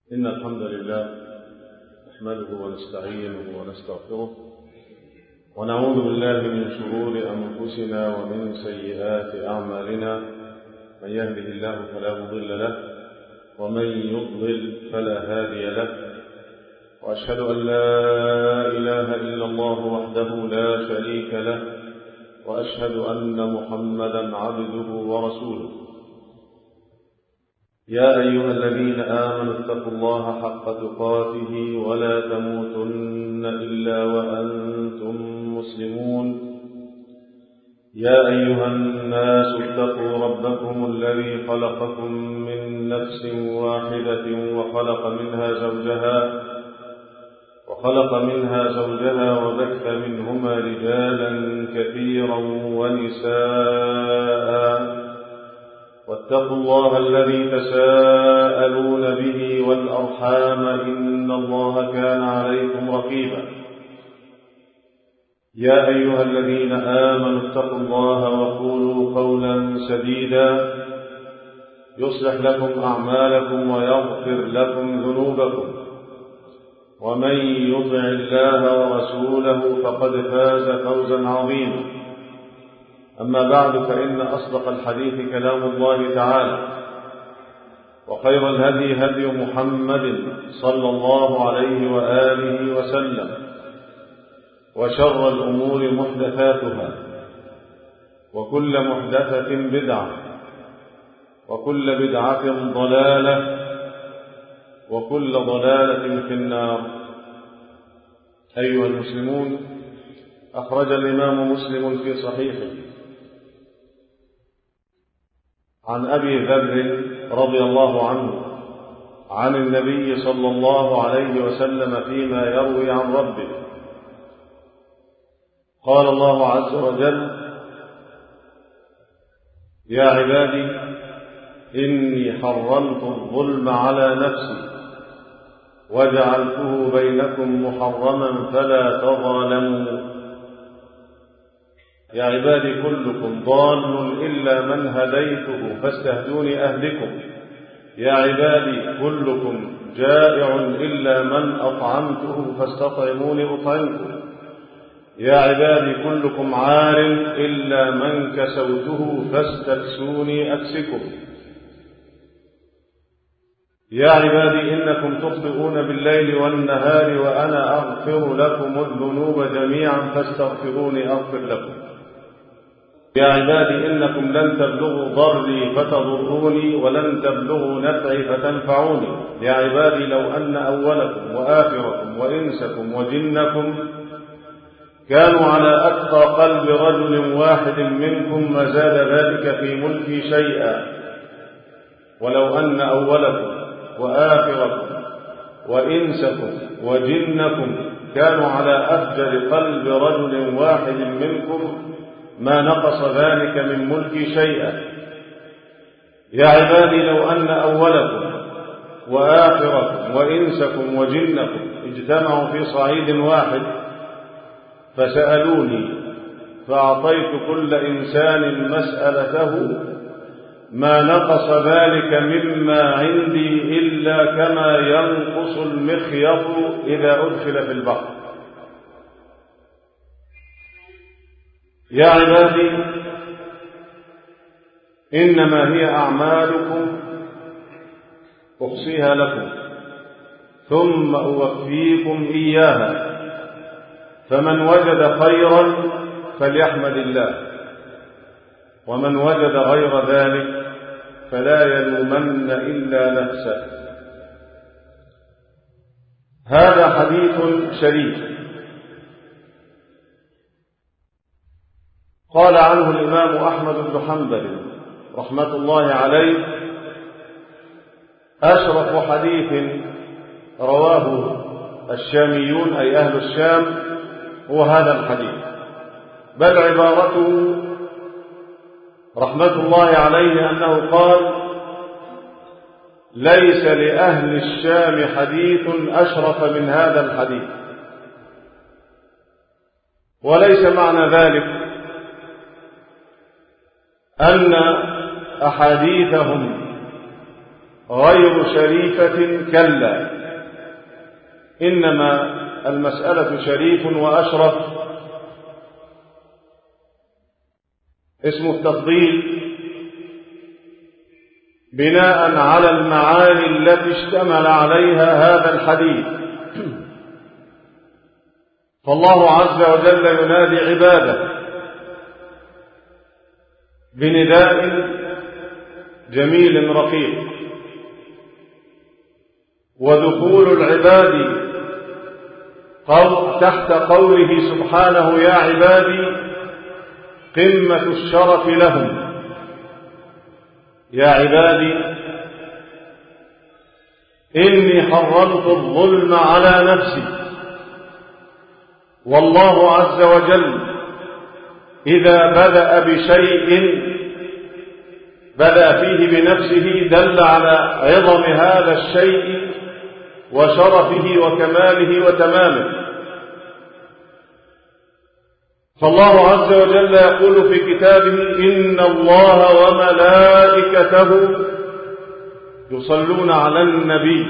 إن الحمد لله نحمده ونستعينه ونستغفره ونعوذ بالله من شرور أنفسنا ومن سيئات أعمالنا. من يهده الله فلا مضل له ومن يضلل فلا هادي له، وأشهد أن لا إله إلا الله وحده لا شريك له، وأشهد أن محمدا عبده ورسوله. يا أيها الذين آمنوا اتقوا الله حق تقاته ولا تموتن إلا وأنتم مسلمون. يا أيها الناس اتقوا ربكم الذي خلقكم من نفس واحدة وخلق منها زوجها وبث منهما رجالا كثيرا ونساء، واتقوا الله الذي تساءلون به والأرحام إن الله كان عليكم رقيبا. يا أيها الذين آمنوا اتقوا الله وقولوا قولا سديدا يصلح لكم أعمالكم ويغفر لكم ذنوبكم، ومن يطع الله ورسوله فقد فاز فوزا عظيما. أما بعد، فإن أصدق الحديث كلام الله تعالى، وخير الهدي هدي محمد صلى الله عليه وآله وسلم، وشر الأمور محدثاتها، وكل محدثة بدعة، وكل بدعة ضلالة، وكل ضلالة في النار. أيها المسلمون، أخرج الإمام مسلم في صحيحه عن أبي ذر رضي الله عنه عن النبي صلى الله عليه وسلم فيما يروي عن ربه قال الله عز وجل: يا عبادي إني حرمت الظلم على نفسي وجعلته بينكم محرما فلا تظالموا. يا عبادي كلكم ضال إلا من هديته فاستهدوني أهدكم. يا عبادي كلكم جائع إلا من أطعمته فاستطعموني أطعمكم. يا عبادي كلكم عار إلا من كسوته فاستكسوني أكسكم. يا عبادي إنكم تخطئون بالليل والنهار وأنا أغفر لكم الذنوب جميعا فاستغفروني أغفر لكم. يا عبادي إنكم لن تبلغوا ضري فتضروني ولن تبلغوا نفعي فتنفعوني. يا عبادي لو أن أولكم وآخركم وإنسكم وجنكم كانوا على أتقى قلب رجل واحد منكم ما زاد ذلك في ملكي شيئا. ولو أن أولكم وآخركم وإنسكم وجنكم كانوا على أفجر قلب رجل واحد منكم ما نقص ذلك من ملكي شيئا. يا عبادي لو أن أولكم وآخركم وإنسكم وجنكم اجتمعوا في صعيد واحد فسألوني فأعطيت كل إنسان مسألته ما نقص ذلك مما عندي إلا كما ينقص المخيط إذا أدخل في البحر. يا عبادي إنما هي أعمالكم أحصيها لكم ثم أوفيكم إياها، فمن وجد خيرا فليحمد الله، ومن وجد غير ذلك فلا يلومن إلا نفسه. هذا حديث شريف قال عنه الإمام أحمد بن حنبل رحمة الله عليه: أشرف حديث رواه الشاميون أي أهل الشام هو هذا الحديث، بل عبارته رحمة الله عليه أنه قال: ليس لأهل الشام حديث أشرف من هذا الحديث. وليس معنى ذلك أن أحاديثهم غير شريفة كلا، إنما المسألة شريف وأشرف اسم التفضيل بناء على المعاني التي اشتمل عليها هذا الحديث. فالله عز وجل ينادي عباده بنداء جميل رقيق، ودخول العباد تحت قوله سبحانه يا عبادي قمة الشرف لهم. يا عبادي إني حرمت الظلم على نفسي. والله عز وجل إذا بدأ بشيء بدأ فيه بنفسه دل على عظم هذا الشيء وشرفه وكماله وتمامه. فالله عز وجل يقول في كتابه إن الله وملائكته يصلون على النبي،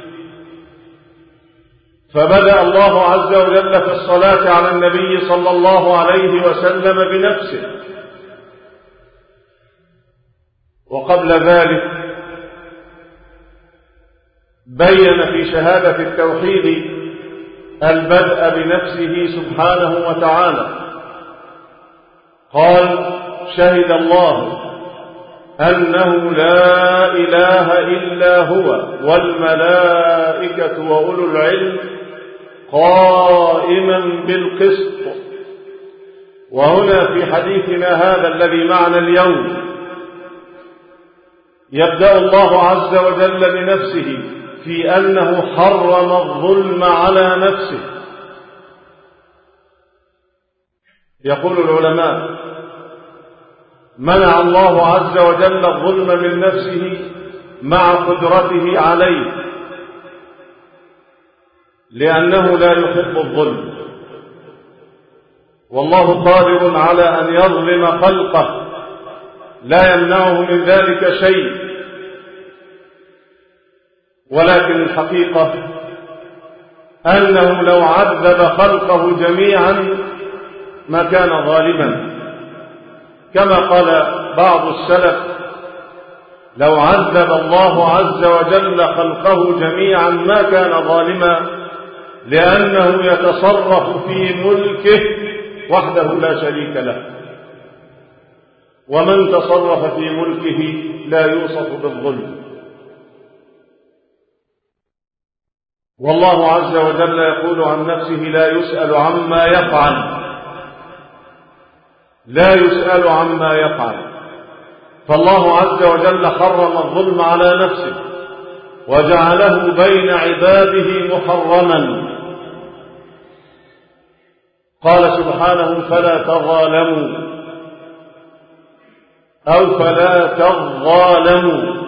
فبدأ الله عز وجل في الصلاة على النبي صلى الله عليه وسلم بنفسه، وقبل ذلك بين في شهادة التوحيد البدء بنفسه سبحانه وتعالى. قال شهد الله أنه لا إله إلا هو والملائكة وأولو العلم قائما بالقسط. وهنا في حديثنا هذا الذي معنا اليوم يبدأ الله عز وجل بنفسه في أنه حرم الظلم على نفسه. يقول العلماء منع الله عز وجل الظلم من نفسه مع قدرته عليه، لأنه لا يحب الظلم، والله قادر على أن يظلم خلقه لا يمنعه من ذلك شيء. ولكن الحقيقة أنه لو عذب خلقه جميعا ما كان ظالما، كما قال بعض السلف لو عذب الله عز وجل خلقه جميعا ما كان ظالما، لأنه يتصرف في ملكه وحده لا شريك له، ومن تصرف في ملكه لا يوصف بالظلم. والله عز وجل يقول عن نفسه لا يسأل عما يفعل، لا يسأل عما يفعل. فالله عز وجل حرم الظلم على نفسه وجعله بين عباده محرما. قال سبحانه فلا تظالموا أو فلا تظالموا،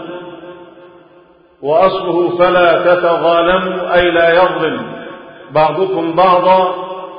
وأصله فلا تتظالموا أي لا يظلم بعضكم بعضا،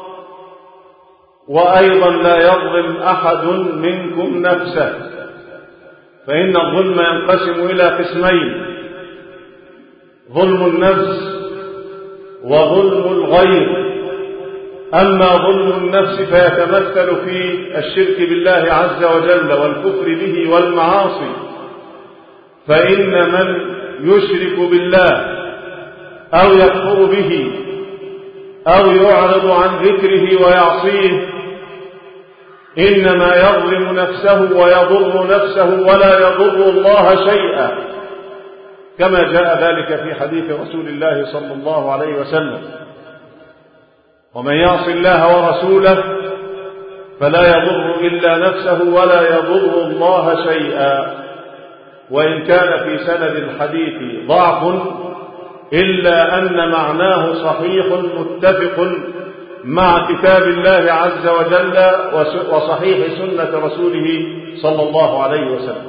وأيضا لا يظلم أحد منكم نفسه، فإن الظلم ينقسم إلى قسمين: ظلم النفس وظلم الغير. أما ظلم النفس فيتمثل في الشرك بالله عز وجل والكفر به والمعاصي، فإن من يشرك بالله أو يكفر به أو يعرض عن ذكره ويعصيه إنما يظلم نفسه ويضر نفسه ولا يضر الله شيئا، كما جاء ذلك في حديث رسول الله صلى الله عليه وسلم: ومن يعص الله ورسوله فلا يضر إلا نفسه ولا يضر الله شيئا. وإن كان في سند الحديث ضعف إلا أن معناه صحيح متفق مع كتاب الله عز وجل وصحيح سنة رسوله صلى الله عليه وسلم.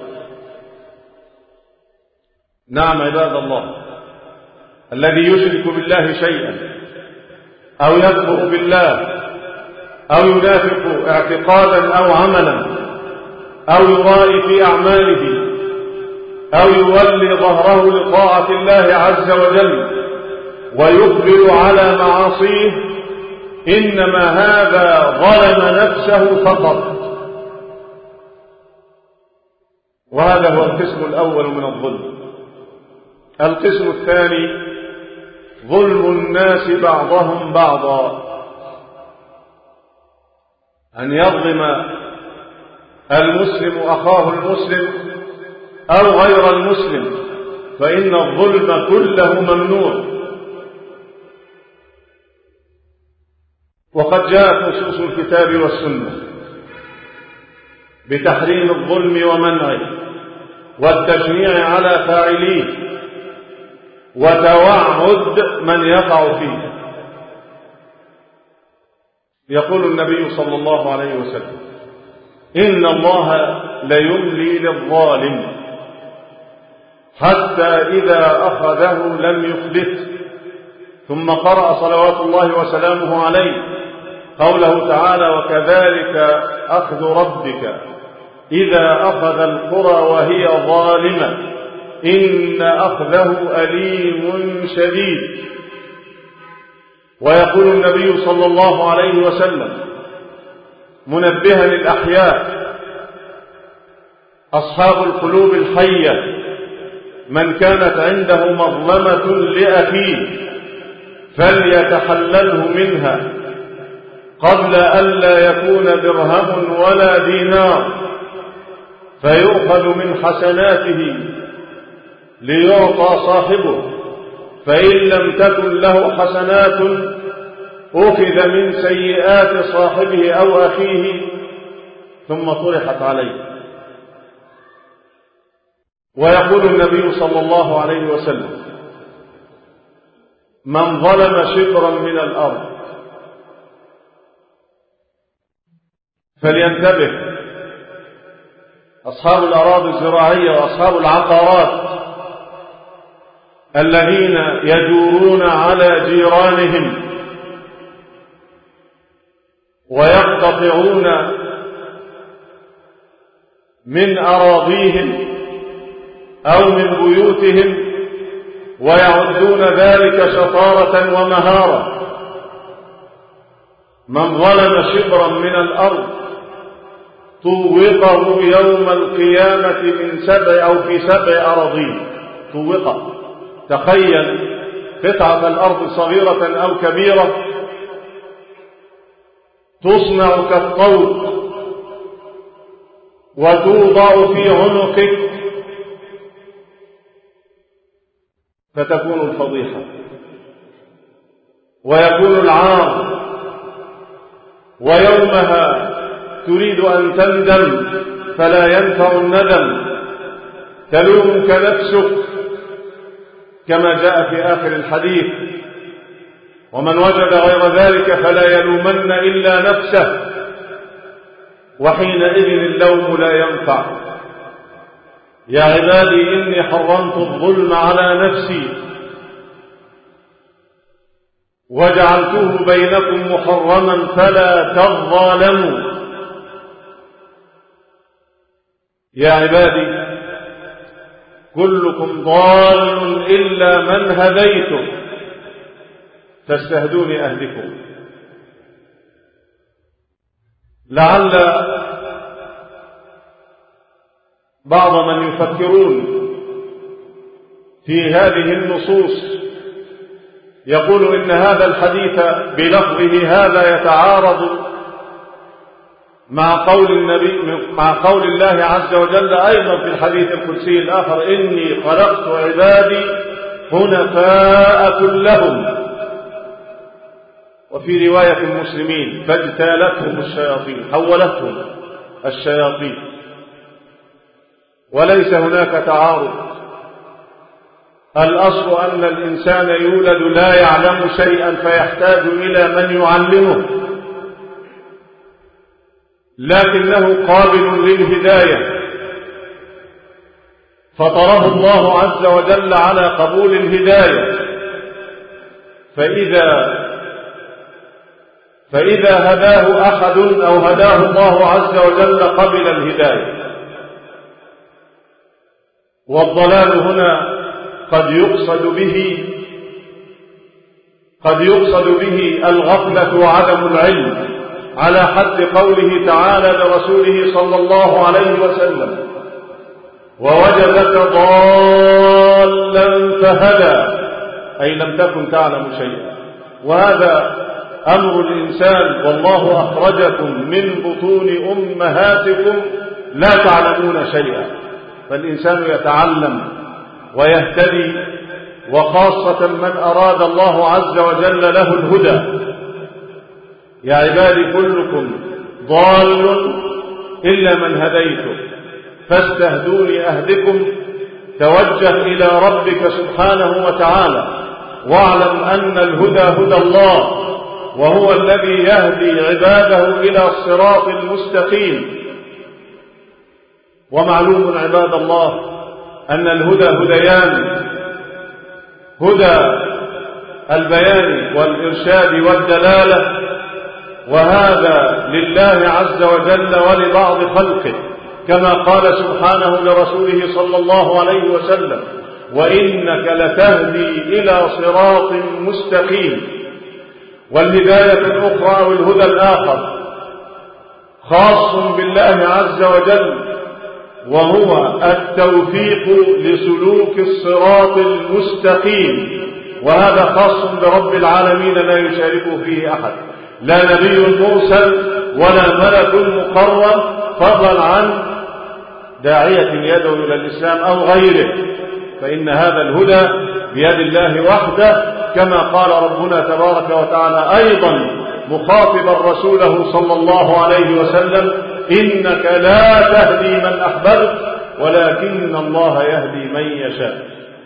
نعم عباد الله، الذي يشرك بالله شيئا أو يكفر بالله أو ينافق اعتقادا أو عملا أو يرائي في أعماله أو يولي ظهره لطاعة الله عز وجل ويقبل على معاصيه، إنما هذا ظلم نفسه فقط. وهذا هو القسم الأول من الظلم. القسم الثاني ظلم الناس بعضهم بعضا، أن يظلم المسلم أخاه المسلم أو غير المسلم، فإن الظلم كله ممنوع. وقد جاءت نصوص الكتاب والسنة بتحريم الظلم ومنعه والتشنيع على فاعليه وتوعد من يقع فيه. يقول النبي صلى الله عليه وسلم: إن الله ليملي للظالم حتى إذا أخذه لم يفلته. ثم قرأ صلوات الله وسلامه عليه قوله تعالى: وكذلك أخذ ربك إذا أخذ القرى وهي ظالمة إن أخذه أليم شديد. ويقول النبي صلى الله عليه وسلم منبها الأحياء أصحاب القلوب الحية: من كانت عنده مظلمة لأخيه فليتحلله منها قبل ألا يكون درهم ولا دينار، فيؤخذ من حسناته ليعطى صاحبه، فإن لم تكن له حسنات أخذ من سيئات صاحبه أو أخيه ثم طرحت عليه. ويقول النبي صلى الله عليه وسلم: من ظلم شبرا من الأرض فلينتبه. أصحاب الأراضي الزراعية وأصحاب العقارات الذين يجورون على جيرانهم ويقتطعون من أراضيهم أو من بيوتهم ويعدون ذلك شطارة ومهارة. من ظلم شبرا من الأرض طوقه يوم القيامة من 7 أو في 7 أراضين. طوقه، تخيل قطعة الأرض صغيرة أو كبيرة تصنع كالطوق وتوضع في عنقك فتكون الفضيحة ويكون العار، ويومها تريد أن تندم فلا ينفع الندم، تلومك نفسك كما جاء في آخر الحديث: ومن وجد غير ذلك فلا يلومن إلا نفسه، وحينئذ اللوم لا ينفع. يا عبادي إني حرمت الظلم على نفسي وجعلته بينكم محرما فلا تظالموا. يا عبادي كلكم ضال إلا من هديته فاستهدوني أهدكم. لعل بعض من يفكرون في هذه النصوص يقول إن هذا الحديث بلفظه هذا يتعارض مع قول الله عز وجل أيضا في الحديث القدسي الآخر: إني خلقت عبادي حنفاء كلهم. وفي رواية المسلمين: فاجتالتهم الشياطين، حولتهم الشياطين. وليس هناك تعارض. الأصل أن الإنسان يولد لا يعلم شيئا فيحتاج إلى من يعلمه، لكنه قابل للهداية، فطره الله عز وجل على قبول الهداية. فإذا هداه أحد أو هداه الله عز وجل قبل الهداية. والضلال هنا قد يقصد به الغفلة وعدم العلم، على حد قوله تعالى لرسوله صلى الله عليه وسلم: ووجدك ضالا فهدى، أي لم تكن تعلم شيئا. وهذا أمر الإنسان، والله أخرجكم من بطون أمهاتكم لا تعلمون شيئا. فالإنسان يتعلم ويهتدي، وخاصة من أراد الله عز وجل له الهدى. يا عبادي كلكم ضال إلا من هديته فاستهدوني أهدكم. توجه إلى ربك سبحانه وتعالى، واعلم أن الهدى هدى الله، وهو الذي يهدي عباده إلى الصراط المستقيم. ومعلوم عباد الله أن الهدى هديان: هدى البيان والإرشاد والدلالة، وهذا لله عز وجل ولبعض خلقه، كما قال سبحانه لرسوله صلى الله عليه وسلم: وإنك لتهدي إلى صراط مستقيم. والهداية الأخرى أو الهدى الآخر خاص بالله عز وجل، وهو التوفيق لسلوك الصراط المستقيم، وهذا خاص برب العالمين لا يشاركه فيه أحد، لا نبي مرسل ولا ملك مقرب، فضلا عن داعية يدعو إلى الإسلام أو غيره. فإن هذا الهدى بيد الله وحده، كما قال ربنا تبارك وتعالى أيضا مخاطبا رسوله صلى الله عليه وسلم: إنك لا تهدي من أحببت ولكن الله يهدي من يشاء.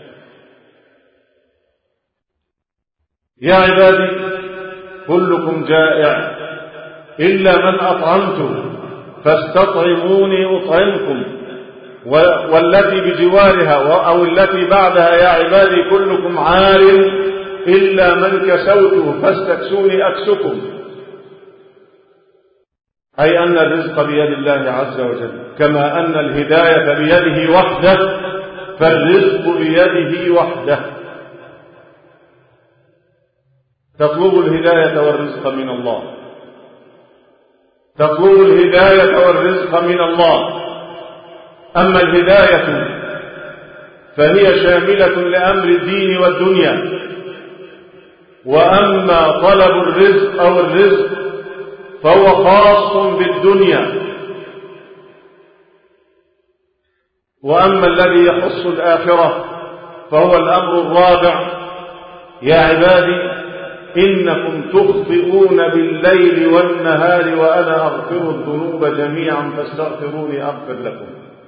يا عبادي كلكم جائع إلا من أطعمته فاستطعموني أطعمكم، والتي بجوارها أو التي بعدها: يا عبادي كلكم عار إلا من كسوته فاستكسوني أكسكم. أي أن الرزق بيد الله عز وجل، كما أن الهداية بيده وحده، فالرزق بيده وحده. تطلب الهداية والرزق من الله، تطلب الهداية والرزق من الله. أما الهداية فهي شاملة لأمر الدين والدنيا، وأما طلب الرزق أو الرزق فهو خاص بالدنيا. وأما الذي يخص الآخرة فهو الأمر الرابع: يا عبادي إنكم تخطئون بالليل والنهار وأنا أغفر الذنوب جميعا فاستغفروني أغفر لكم.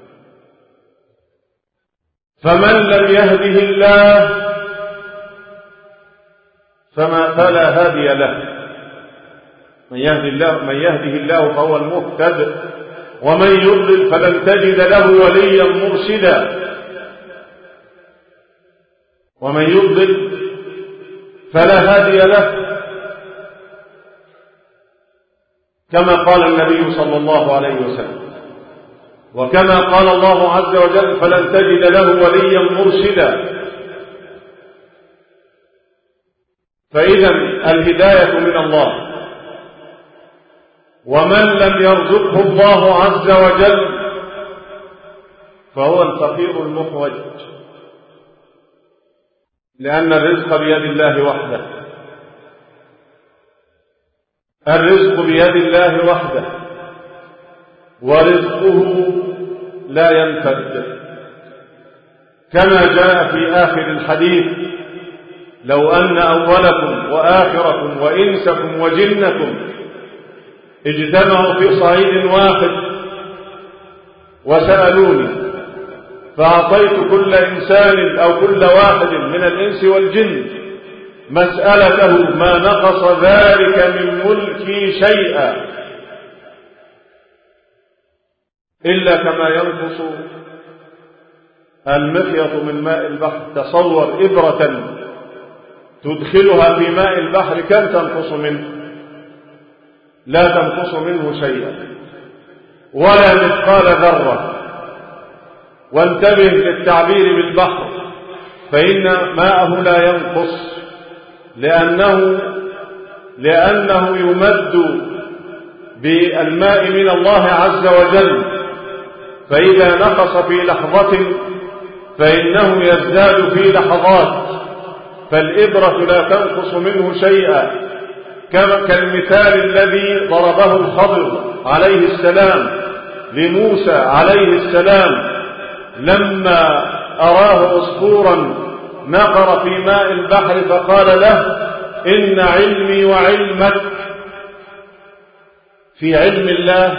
فمن لم يهده الله فلا هادي له. من يهده الله فهو المهتد، ومن يضلل فلن تجد له وليا مرشدا. ومن يضلل فلا هادي له، كما قال النبي صلى الله عليه وسلم، وكما قال الله عز وجل: فلن تجد له وليا مرشدا. فإذا الهداية من الله، ومن لم يرزقه الله عز وجل فهو الفقير المحوج، لأن الرزق بيد الله وحده، الرزق بيد الله وحده، ورزقه لا ينفد، كما جاء في آخر الحديث: لو أن أولكم وآخركم وإنسكم وجنكم اجتمعوا في صعيد واحد وسألوني فأعطيت كل إنسان أو كل واحد من الإنس والجن مسألته ما نقص ذلك من ملكي شيئا إلا كما ينقص المخيط من ماء البحر. تصور إبرة تدخلها في ماء البحر كم تنقص منه؟ لا تنقص منه شيئا ولا مثقال ذرة. وانتبه للتعبير بالبحر، فإن ماءه لا ينقص، لأنه يمد بالماء من الله عز وجل، فإذا نقص في لحظة فإنه يزداد في لحظات، فالإبرة لا تنقص منه شيئا، كالمثال الذي ضربه الخضر عليه السلام لموسى عليه السلام لما أراه عصفورا نقر في ماء البحر فقال له: إن علمي وعلمك في علم الله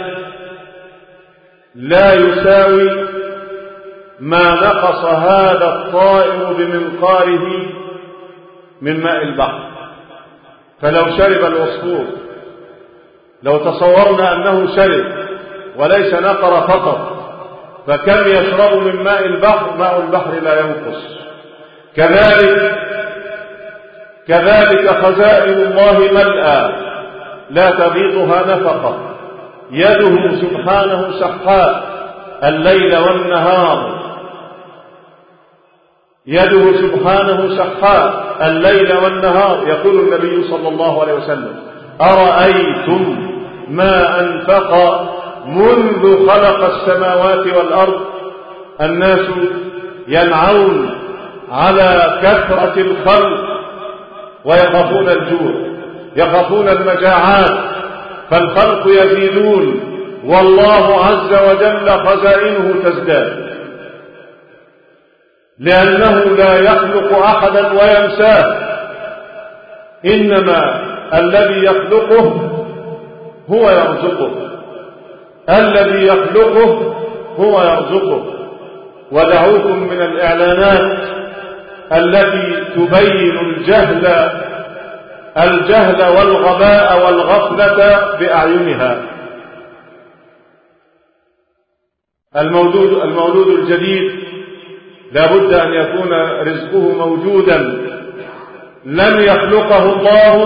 لا يساوي ما نقص هذا الطائر بمنقاره من ماء البحر. فلو شرب العصفور، لو تصورنا أنه شرب وليس نقر فقط، فكم يشرب من ماء البحر؟ ماء البحر لا ينقص. كذلك خزائن الله ملأى لا تغيضها نفقة، يده سبحانه سحاء الليل والنهار، يده سبحانه سحاء الليل والنهار. يقول النبي صلى الله عليه وسلم: أرأيتم ما أنفق منذ خلق السماوات والأرض؟ الناس ينعون على كثرة الخلق ويخافون الجوع، يخافون المجاعات، فالخلق يزيدون والله عز وجل خزائنه تزداد، لأنه لا يخلق أحدا وينساه، إنما الذي يخلقه هو يرزقه، الذي يخلقه هو يرزقه. ودعوكم من الإعلانات التي تبين الجهل والغباء والغفلة بأعينها. المولود الجديد لا بد أن يكون رزقه موجودا، لن يخلقه الله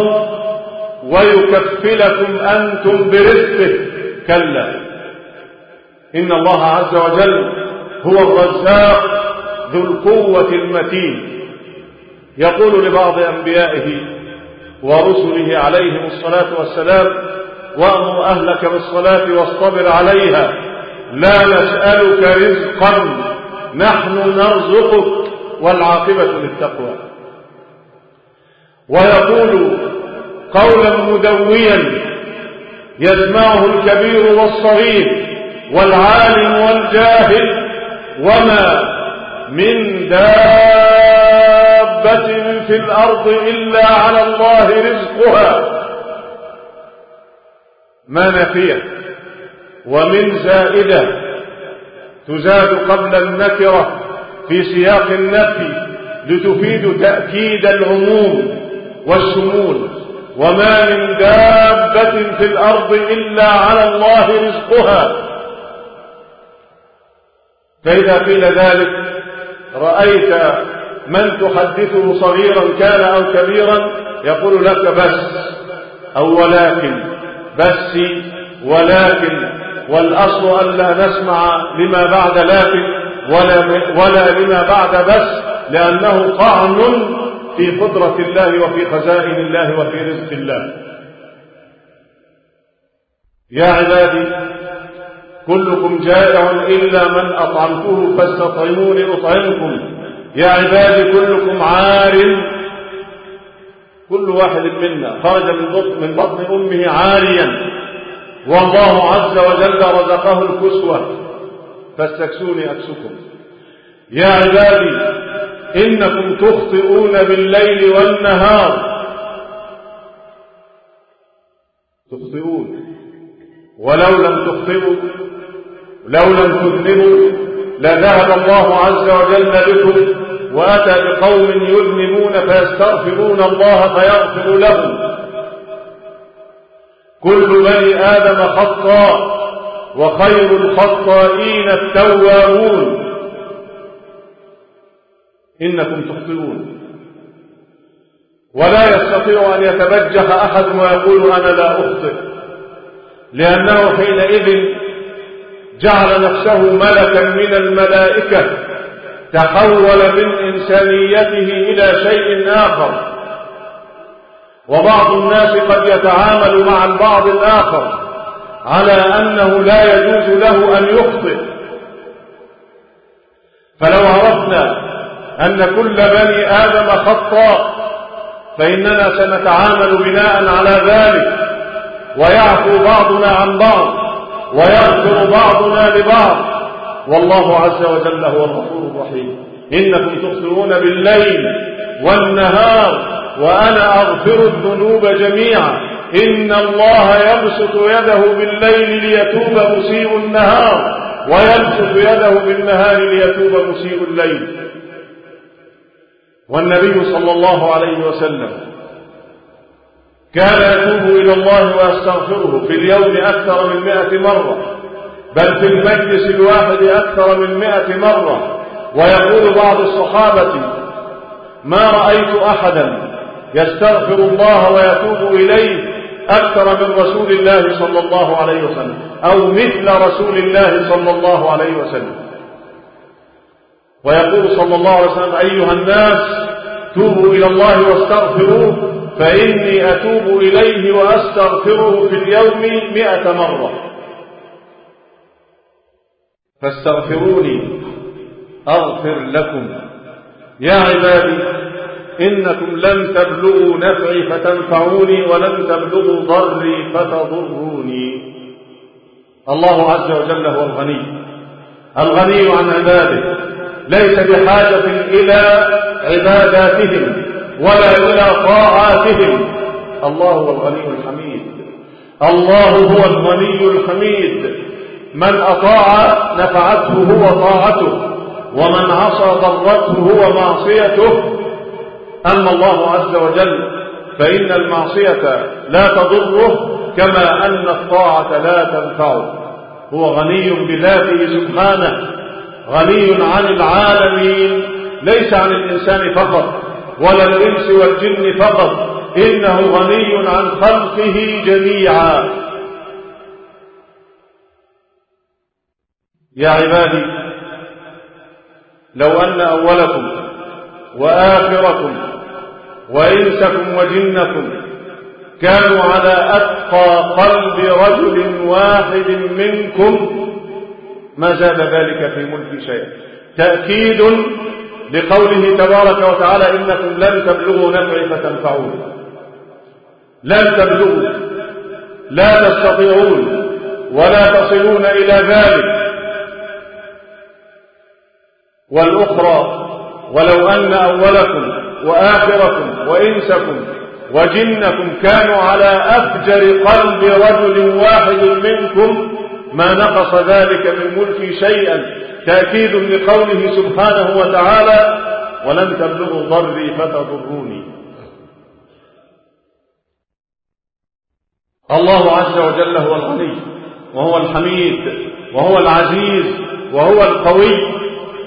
ويكفلكم أنتم برزقه، كلا، إن الله عز وجل هو الرزاق ذو القوة المتين. يقول لبعض أنبيائه ورسله عليهم الصلاة والسلام: وأمر أهلك بالصلاة واصطبر عليها، لا نسألك رزقا نحن نرزقك والعاقبة للتقوى. ويقول قولا مدويا يسمعه الكبير والصغير والعالم والجاهل: وما من دابة في الأرض إلا على الله رزقها، ما نفيه، ومن زائدة تزاد قبل النكرة في سياق النفي لتفيد تأكيد العموم والشمول: وما من دابة في الأرض إلا على الله رزقها. فإذا قيل ذلك رأيت من تحدثه صغيرا كان أو كبيرا يقول لك بس أو ولكن، بس ولكن، والأصل ألا نسمع لما بعد لكن ولا لما بعد بس، لأنه طعن في قدرة الله وفي خزائن الله وفي رزق الله. يا عبادي كلكم جائع إلا من أطعمته فاستطعموني أطعمكم. يا عبادي كلكم عار، كل واحد منا خرج من بطن أمه عاريا، والله عز وجل رزقه الكسوة، فاستكسوني أكسكم. يا عبادي إنكم تخطئون بالليل والنهار، تخطئون، ولو لم تخطئوا لو لم تذنبوا لذهب الله عز وجل بكم وأتى بقوم يذنبون فيستغفرون الله فيغفر لهم. كل بني آدم خطاء وخير الخطائين التوابون. إنكم تخطئون، ولا يستطيع أن يتبجح أحد ويقول أنا لا أخطئ، لأنه حينئذ جعل نفسه ملكا من الملائكة تحول من إنسانيته إلى شيء آخر. وبعض الناس قد يتعامل مع البعض الآخر على أنه لا يجوز له أن يخطئ. فلو عرفنا أن كل بني آدم خطاء فإننا سنتعامل بناء على ذلك، ويعفو بعضنا عن بعض ويغفر بعضنا لبعض، والله عز وجل هو الغفور الرحيم. إنكم تخطئون بالليل والنهار وأنا أغفر الذنوب جميعا. إن الله يبسط يده بالليل ليتوب مسيء النهار ويبسط يده بالنهار ليتوب مسيء الليل. والنبي صلى الله عليه وسلم كان يتوب إلى الله ويستغفره في اليوم أكثر من 100 مرة، بل في المجلس الواحد أكثر من 100 مرة. ويقول بعض الصحابة: ما رأيت أحدا يستغفر الله ويتوب إليه أكثر من رسول الله صلى الله عليه وسلم، أو مثل رسول الله صلى الله عليه وسلم. ويقول صلى الله عليه وسلم: أيها الناس توبوا إلى الله واستغفروه فإني أتوب إليه وأستغفره في اليوم 100 مرة. فاستغفروني أغفر لكم. يا عبادي إنكم لن تبلغوا نفعي فتنفعوني ولن تبلغوا ضري فتضروني. الله عز وجل هو الغني عن عباده، ليس بحاجة إلى عباداتهم ولا إلى طاعاتهم. الله هو الغني الحميد. الله هو الغني الحميد. من أطاع نفعته هو طاعته، ومن عصى ضرته هو معصيته. أما الله عز وجل فإن المعصية لا تضره كما أن الطاعة لا تنفعه. هو غني بذاته سبحانه، غني عن العالمين، ليس عن الإنسان فقط ولا الإنس والجن فقط، إنه غني عن خلقه جميعا. يا عبادي لو أن أولكم وآخركم وإنسكم وجنكم كانوا على أتقى قلب رجل واحد منكم ما زاد ذلك في ملك شيئا. تأكيد لقوله تبارك وتعالى: إنكم لن تبلغوا نفعي فتنفعون. لن تبلغوا، لا تستطيعون ولا تصلون إلى ذلك. والأخرى: ولو أن أولكم وآخركم وإنسكم وجنكم كانوا على أفجر قلب رجل واحد منكم ما نقص ذلك من ملكي شيئا. تأكيد لقوله سبحانه وتعالى: ولن تبلغوا ضري فتضروني. الله عز وجل هو الغني وهو الحميد وهو العزيز وهو القوي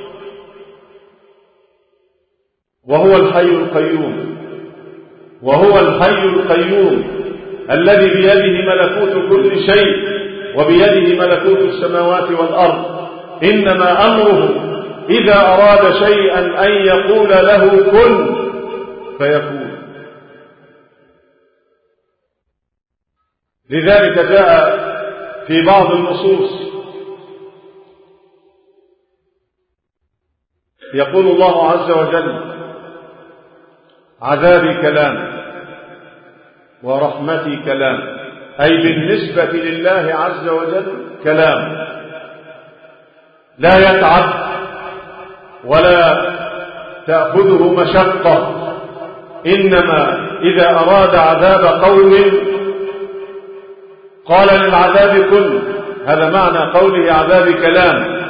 وهو الحي القيوم، وهو الحي القيوم الذي بيده ملكوت كل شيء وبيده ملكوت السماوات والأرض. إنما أمره إذا أراد شيئا أن يقول له كن فيكون. لذلك جاء في بعض النصوص يقول الله عز وجل: عذابي كلام ورحمتي كلام، أي بالنسبة لله عز وجل كلام لا يتعب ولا تأخذه مشقة. إنما إذا أراد عذاب قوم قال للعذاب كن. هذا معنى قوله عذاب كلام.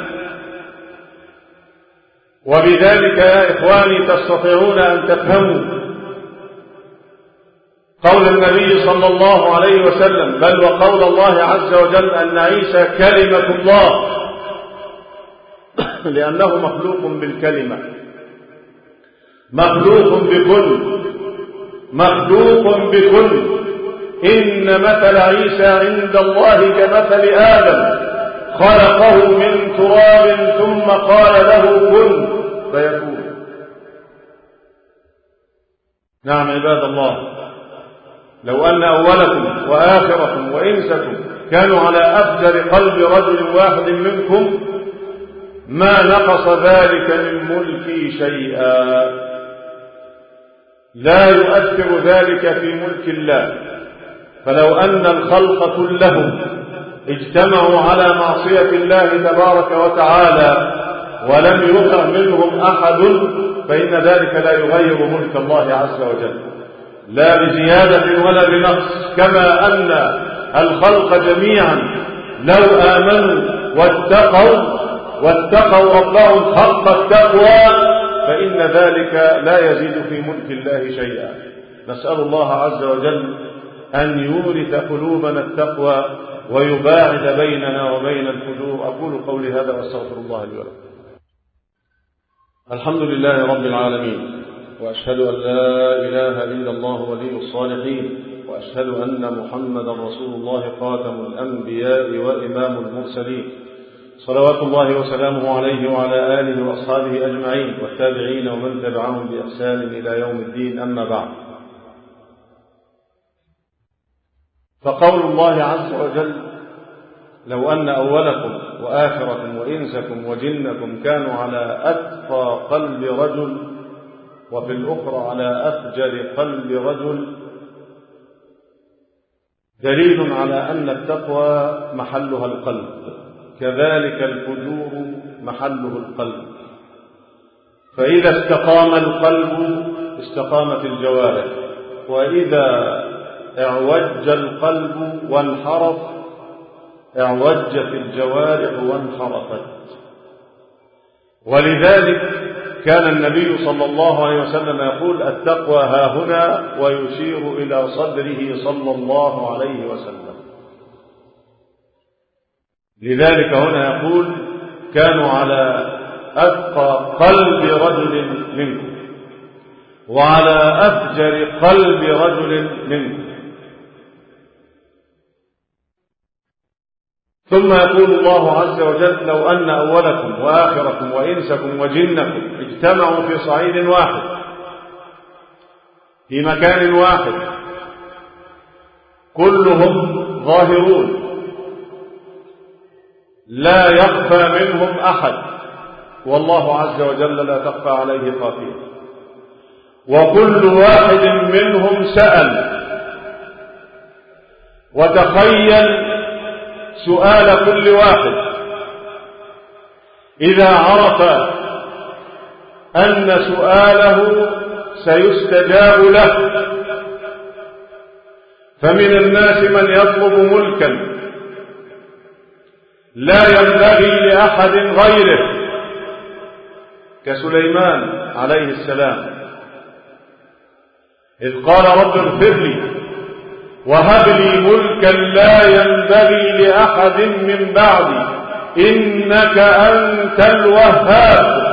وبذلك يا إخواني تستطيعون أن تفهموا قول النبي صلى الله عليه وسلم، بل وقول الله عز وجل أن عيسى كلمة الله، لأنه مخلوق بالكلمة، مخلوق بكن، مخلوق بكن. إن مثل عيسى عند الله كمثل آدم خلقه من تراب ثم قال له كن فيكون. نعم عباد الله، لو أن أولكم وآخركم وإنسكم كانوا على أفجر قلب رجل واحد منكم ما نقص ذلك من ملكي شيئا. لا يؤثر ذلك في ملك الله. فلو أن الخلق كلهم اجتمعوا على معصية الله تبارك وتعالى ولم يطع منهم أحد فإن ذلك لا يغير ملك الله عز وجل، لا بزيادة ولا بنقص. كما أن الخلق جميعا لو آمنوا واتقوا ربهم حق التقوى فإن ذلك لا يزيد في ملك الله شيئا. نسأل الله عز وجل أن يورث قلوبنا التقوى ويباعد بيننا وبين الفجور. أقول قولي هذا وأستغفر الله لي ولكم. الحمد لله رب العالمين، وأشهد أن لا إله إلا الله ولي الصالحين، وأشهد أن محمدا رسول الله خاتم الأنبياء وإمام المرسلين، صلوات الله وسلامه عليه وعلى آله وأصحابه أجمعين والتابعين ومن تبعهم بإحسان إلى يوم الدين. أما بعد، فقول الله عز وجل لو أن أولكم وآخركم وإنسكم وجنكم كانوا على أتقى قلب رجل، وفي الأخرى على أفجر قلب رجل، دليل على أن التقوى محلها القلب، كذلك الفجور محله القلب. فإذا استقام القلب استقامت الجوارح، وإذا اعوج القلب وانحرف اعوجت الجوارح وانحرفت. ولذلك كان النبي صلى الله عليه وسلم يقول التقوى هاهنا، ويشير إلى صدره صلى الله عليه وسلم. لذلك هنا يقول كانوا على أتقى قلب رجل منكم وعلى أفجر قلب رجل منكم. ثم يقول الله عز وجل لو أن أولكم وآخركم وإنسكم وجنكم اجتمعوا في صعيد واحد في مكان واحد كلهم ظاهرون لا يخفى منهم أحد، والله عز وجل لا تخفى عليه خافية، وكل واحد منهم سأل. وتخيل سؤال كل واحد إذا عرف أن سؤاله سيستجاب له. فمن الناس من يطلب ملكا لا ينبغي لأحد غيره كسليمان عليه السلام إذ قال رب اغفر لي وهب لي ملكا لا ينبغي لأحد من بعدي إنك أنت الوهاب.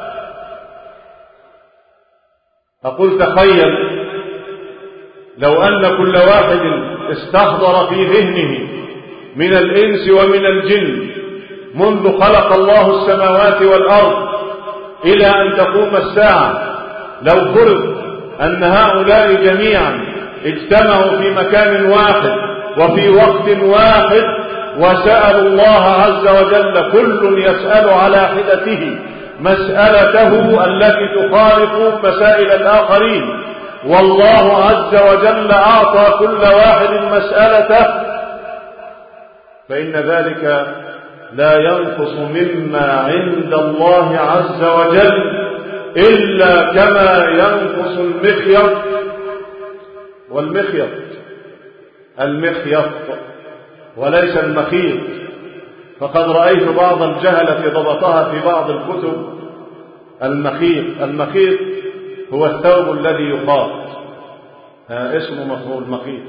أقول تخيل لو أن كل واحد استحضر في ذهنه من الإنس ومن الجن منذ خلق الله السماوات والأرض إلى أن تقوم الساعة، لو فرض أن هؤلاء جميعا اجتمعوا في مكان واحد وفي وقت واحد وسألوا الله عز وجل، كل يسأل على حدته مسألته التي تخالف مسائل الآخرين، والله عز وجل أعطى كل واحد مسألته، فإن ذلك لا ينقص مما عند الله عز وجل إلا كما ينقص المخيط. والمخيط وليس المخيط، فقد رأيت بعض الجهلة ضبطها في بعض الكتب. المخيط هو الثوب الذي يخاط، اسمه مفعول مخيط.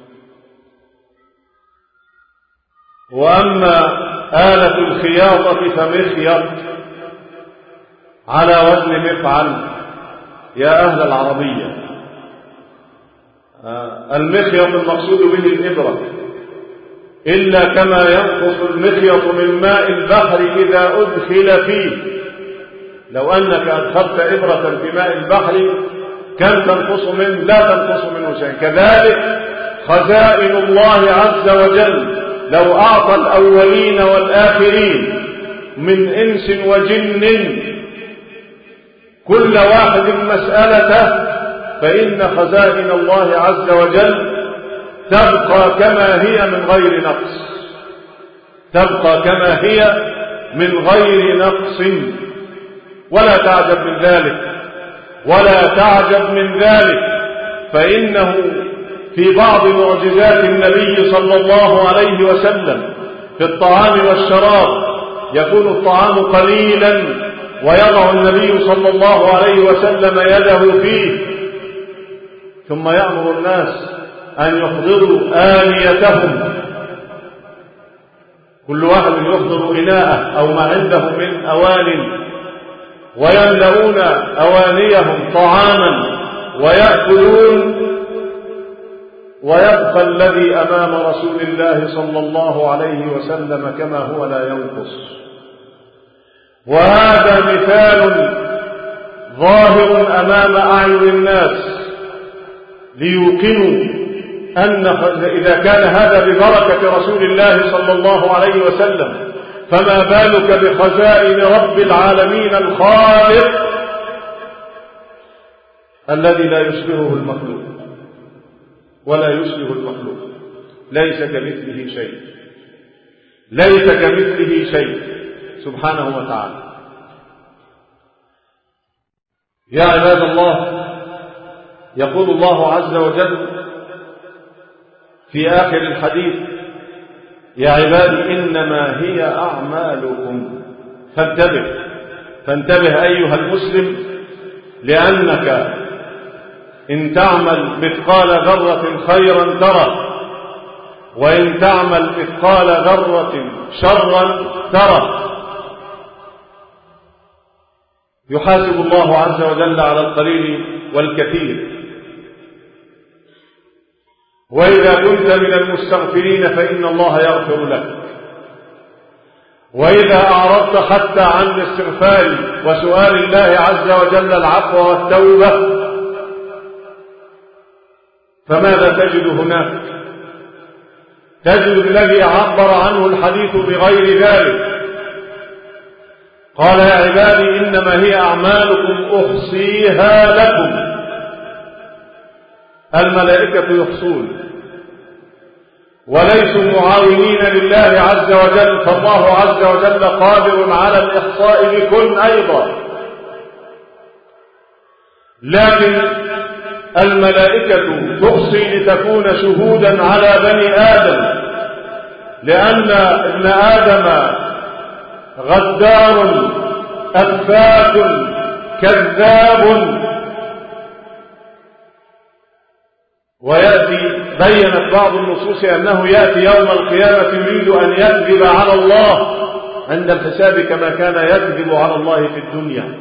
وأما آلة الخياطة فمخيط على وزن مفعل يا أهل العربية. المخيط المقصود به الإبرة، إلا كما ينقص المخيط من ماء البحر إذا أدخل فيه. لو أنك أدخلت إبرة في ماء البحر كم تنقص منه؟ لا تنقص منه شيء. كذلك خزائن الله عز وجل لو أعطى الأولين والآخرين من إنس وجن كل واحد مسألته فإن خزائن الله عز وجل تبقى كما هي من غير نقص، تبقى كما هي من غير نقص. ولا تعجب من ذلك، ولا تعجب من ذلك، فإنه في بعض معجزات النبي صلى الله عليه وسلم في الطعام والشراب يكون الطعام قليلا ويضع النبي صلى الله عليه وسلم يده فيه ثم يأمر الناس أن يحضروا آنيتهم، كل واحد يحضر إناءه أو ما عنده من أوان ويملؤون أوانيهم طعاما ويأكلون، ويبقى الذي أمام رسول الله صلى الله عليه وسلم كما هو لا ينقص. وهذا مثال ظاهر أمام أعين الناس ليوقنوا أن إذا كان هذا ببركة رسول الله صلى الله عليه وسلم فما بالك بخزائن رب العالمين الخالق الذي لا يشبهه المخلوق ولا يشبه المخلوق، ليس كمثله شيء، ليس كمثله شيء سبحانه وتعالى. يا عباد الله، يقول الله عز وجل في آخر الحديث: يا عبادي إنما هي أعمالكم فانتبه أيها المسلم، لأنك إن تعمل مثقال ذرة خيرا ترى، وإن تعمل مثقال ذرة شرا ترى. يحاسب الله عز وجل على القليل والكثير. وإذا كنت من المستغفرين فإن الله يغفر لك، وإذا أعرضت حتى عن الاستغفار وسؤال الله عز وجل العفو والتوبة فماذا تجد هناك؟ تجد الذي عبر عنه الحديث بغير ذلك. قال: يا عبادي إنما هي أعمالكم أحصيها لكم. الملائكة يحصون وليسوا معاونين لله عز وجل، فالله عز وجل قادر على الإحصاء لكل أيضا، لكن الملائكة تحصي لتكون شهودا على بني آدم، لأن ابن آدم غدار أفاك كذاب. ويأتي بينت بعض النصوص أنه يأتي يوم القيامة يريد أن يكذب على الله عند الحساب كما كان يكذب على الله في الدنيا.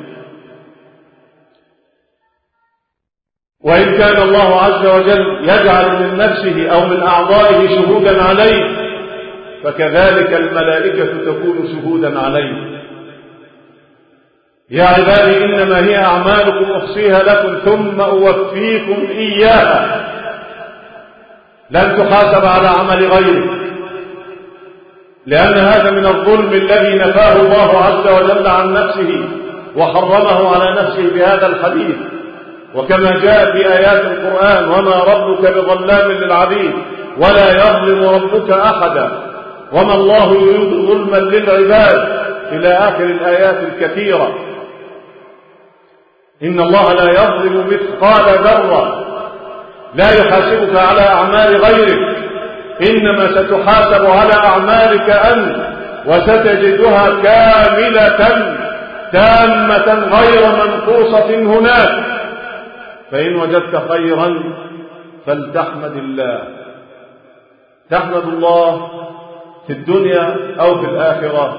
وإن كان الله عز وجل يجعل من نفسه أو من أعضائه شهودا عليه، فكذلك الملائكة تكون شهودا عليه. يا عبادي إنما هي أعمالكم أحصيها لكم ثم أوفيكم إياها. لن تحاسب على عمل غيرك، لأن هذا من الظلم الذي نفاه الله عز وجل عن نفسه وحرمه على نفسه بهذا الحديث. وكما جاء في آيات القرآن: وما ربك بظلام للعبيد ولا يظلم ربك أحدا وما الله يريد ظلما للعباد، إلى آخر الآيات الكثيرة. إن الله لا يظلم مثقال ذرة، لا يحاسبك على أعمال غيرك، إنما ستحاسب على أعمالك أنت، وستجدها كاملة تامة غير منقوصة هناك. فإن وجدت خيرا فلتحمد الله، تحمد الله في الدنيا أو في الآخرة.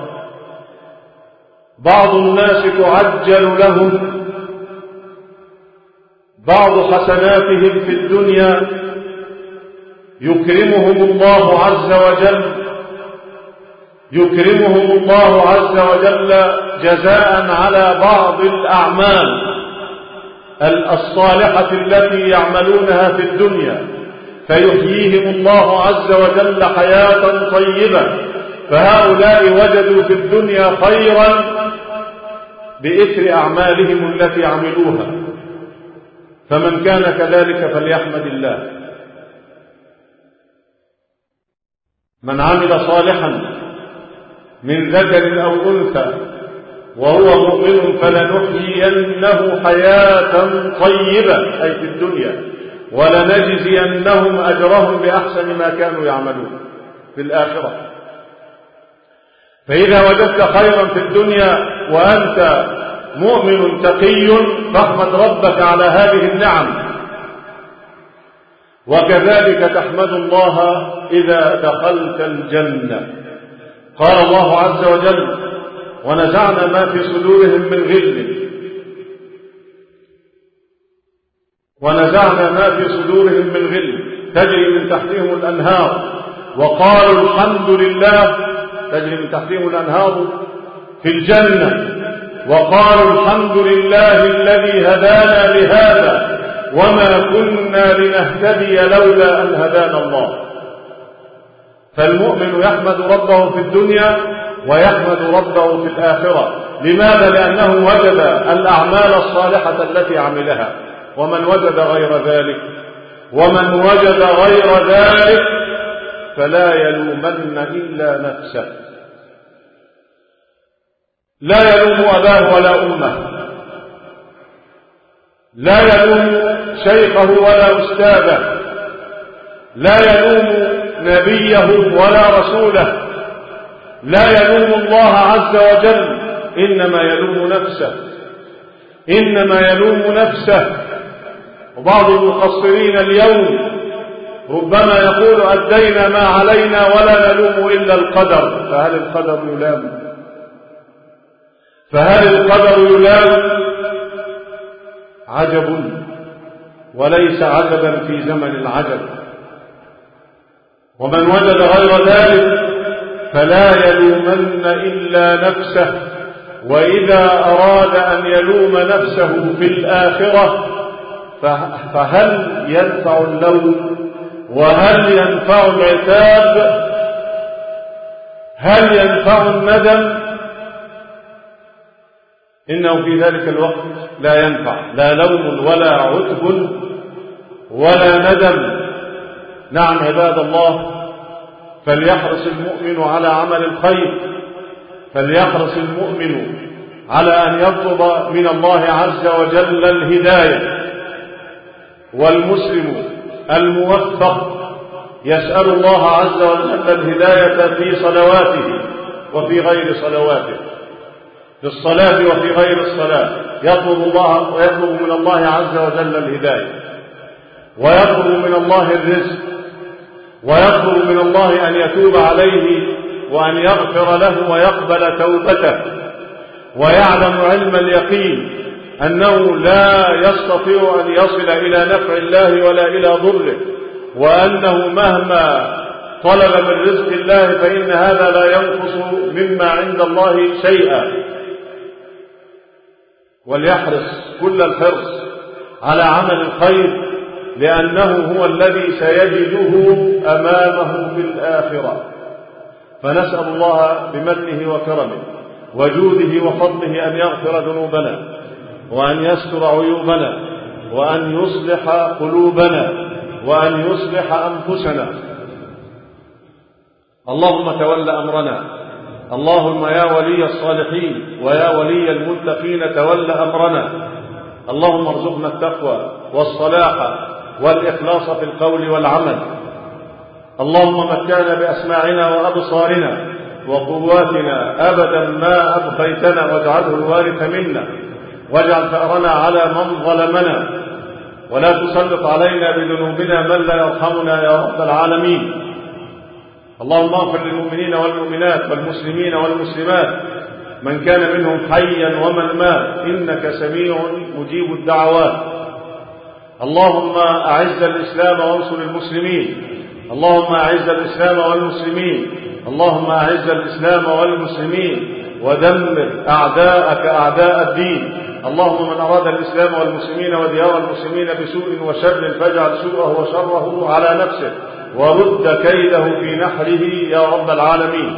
بعض الناس تعجل لهم بعض حسناتهم في الدنيا يكرمهم الله عز وجل جزاء على بعض الأعمال الصالحة التي يعملونها في الدنيا، فيحييهم الله عز وجل حياة طيبة، فهؤلاء وجدوا في الدنيا خيرا بإثر أعمالهم التي عملوها. فمن كان كذلك فليحمد الله. من عمل صالحا من ذكر أو أنثى وهو مؤمن فلنحيينه حياة طيبة أي في الدنيا، ولنجزينهم أجرهم بأحسن ما كانوا يعملون في الآخرة. فإذا وجدت خيرا في الدنيا وأنت مؤمن تقي فاحمد ربك على هذه النعم، وكذلك تحمد الله إذا دخلت الجنة. قال الله عز وجل: ونزعنا ما في صدورهم من غل تجري من تحتهم الأنهار وقالوا الحمد لله، تجري من تحتهم الأنهار في الجنة، وقالوا الحمد لله الذي هدانا لهذا وما كنا لنهتدي لولا أن هدانا الله. فالمؤمن يحمد ربه في الدنيا ويحمد ربه في الآخرة. لماذا؟ لأنه وجد الأعمال الصالحة التي عملها. ومن وجد غير ذلك فلا يلومن إلا نفسه، لا يلوم أباه ولا أمه، لا يلوم شيخه ولا أستاذه، لا يلوم نبيه ولا رسوله، لا يلوم الله عز وجل، إنما يلوم نفسه. وبعض المقصرين اليوم ربما يقول: أدينا ما علينا ولا نلوم إلا القدر. فهل القدر يلام؟ عجب وليس عجبا في زمن العجب. ومن وجد غير ذلك فلا يلومن إلا نفسه. وإذا أراد أن يلوم نفسه في الآخرة فهل ينفع اللوم؟ وهل ينفع العتاب؟ هل ينفع الندم؟ إنه في ذلك الوقت لا ينفع لا لوم ولا عتب ولا ندم. نعم عباد الله، فليحرص المؤمن على عمل الخير، فليحرص المؤمن على أن يطلب من الله عز وجل الهداية. والمسلم الموفق يسأل الله عز وجل الهداية في صلواته وفي غير صلواته، في الصلاة وفي غير الصلاة، يطلب من الله عز وجل الهداية، ويطلب من الله الرزق، ويطلب من الله أن يتوب عليه وأن يغفر له ويقبل توبته، ويعلم علم اليقين أنه لا يستطيع أن يصل إلى نفع الله ولا إلى ضره، وأنه مهما طلب من رزق الله فإن هذا لا ينقص مما عند الله شيئا. وليحرص كل الحرص على عمل الخير، لأنه هو الذي سيجده أمامه في الآخرة. فنسأل الله بمنه وكرمه وجوده وفضله أن يغفر ذنوبنا، وأن يستر عيوبنا، وأن يصلح قلوبنا، وأن يصلح أنفسنا. اللهم تول أمرنا، اللهم يا ولي الصالحين ويا ولي المتقين تول أمرنا. اللهم ارزقنا التقوى والصلاح والإخلاص في القول والعمل. اللهم متعنا بأسماعنا وأبصارنا وقواتنا أبدا ما أبقيتنا، واجعله الوارث منا، واجعل ثأرنا على من ظلمنا، ولا تسلط علينا بذنوبنا من لا يرحمنا يا رب العالمين. اللهم اغفر للمؤمنين والمؤمنات والمسلمين والمسلمات من كان منهم حيا ومن مات، إنك سميع مجيب الدعوات. اللهم أعز الإسلام وانصر المسلمين، اللهم أعز الإسلام والمسلمين، اللهم أعز الإسلام والمسلمين ودمر أعداءك أعداء الدين. اللهم من أراد الإسلام والمسلمين وديار المسلمين بسوء وشر فاجعل سوءه وشره على نفسه ورد كيده في نحره يا رب العالمين.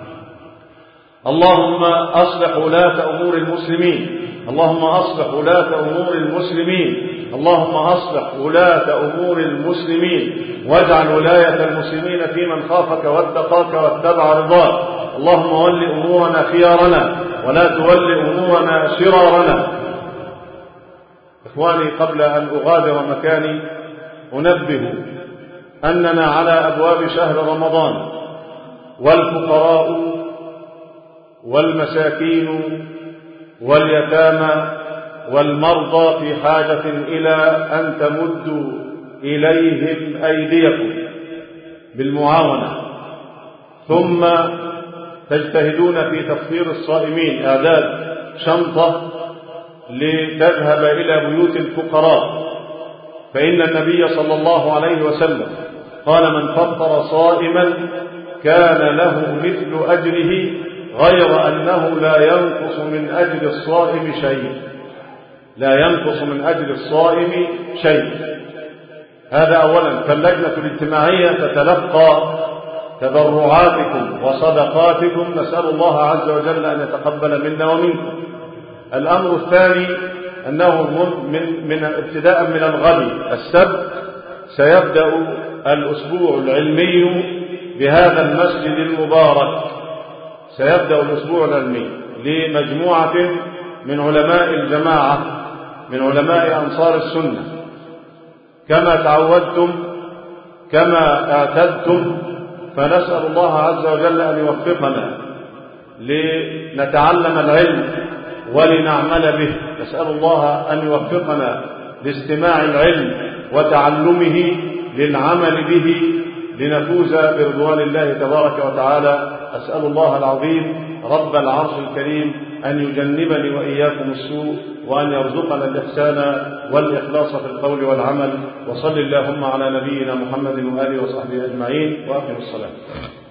اللهم أصلح ولاة أمور المسلمين، اللهم أصلح ولاة أمور المسلمين، اللهم أصلح ولاة أمور المسلمين واجعل ولاية المسلمين في من خافك واتقاك واتبع رضاك. اللهم ول أمورنا خيارنا ولا تول أمورنا شرارنا. إخواني، قبل أن أغادر مكاني أنبه أننا على أبواب شهر رمضان، والفقراء والمساكين واليتامى والمرضى في حاجة إلى أن تمدوا إليهم أيديكم بالمعاونة، ثم تجتهدون في تفطير الصائمين، إعداد شنطة لتذهب إلى بيوت الفقراء، فإن النبي صلى الله عليه وسلم قال: من فطر صائما كان له مثل أجره غير أنه لا ينقص من أجر الصائم شيء، لا ينقص من أجر الصائم شيء. هذا أولا. فاللجنة الاجتماعية تتلقى تبرعاتكم وصدقاتكم، نسأل الله عز وجل أن يتقبل منا ومنكم. الأمر الثاني أنه من ابتداء من الغد السبت سيبدأ الأسبوع العلمي بهذا المسجد المبارك، سيبدأ الأسبوع العلمي لمجموعة من علماء الجماعة، من علماء أنصار السنة، كما تعودتم كما اعتدتم. فنسأل الله عز وجل أن يوفقنا لنتعلم العلم ولنعمل به. نسأل الله أن يوفقنا لاستماع العلم وتعلمه للعمل به لنفوز برضوان الله تبارك وتعالى. أسأل الله العظيم رب العرش الكريم أن يجنبني وإياكم السوء وأن يرزقنا الإحسان والإخلاص في القول والعمل. وصل اللهم على نبينا محمد وآله وصحبه أجمعين، وأقم الصلاة.